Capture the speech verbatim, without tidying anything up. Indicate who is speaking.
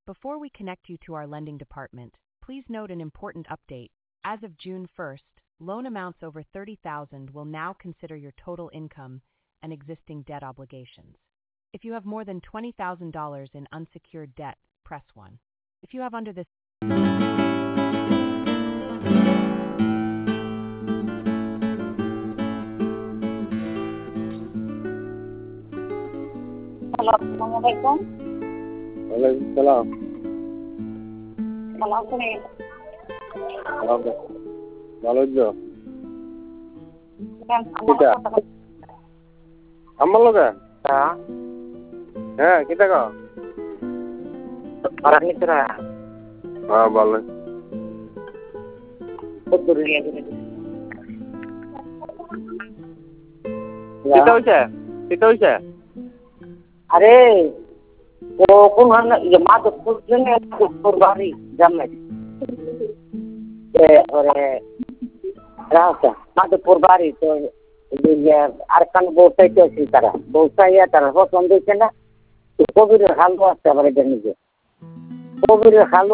Speaker 1: Before we connect you to our lending department, please note an important update. As of June first, loan amounts over thirty thousand dollars will now consider your total income and existing debt obligations. If you have more than twenty thousand dollars in unsecured debt, press one. If you have under this
Speaker 2: hello, আসসালামু আলাইকুম।
Speaker 3: ওয়ালাইকুম সালাম।
Speaker 2: ভালো আছেন?
Speaker 3: ভালো আছো?
Speaker 2: কিটা?
Speaker 3: আমার লগে?
Speaker 2: হ্যাঁ।
Speaker 3: হ্যাঁ, কিটা কও?
Speaker 2: ভাড়া নিতে না।
Speaker 3: হ্যাঁ, ভালো।
Speaker 2: কত দূর নিয়ে গেলেন?
Speaker 3: কিটা হইছে? কিটা হইছে?
Speaker 2: আরে ও কোন ইয়ে মাধবপুর জন্য মাধবপুর বাড়ি জানলেন ওরে রাস্তা মাধবপুর বাড়ি তো আরেকখান বৌসাইতে আছি তারা বৌসাইয়া তারা পছন্দ হয়েছে না কবিরের হালুয়া আছে আবার এটা নিজে কবিরের হালুয়া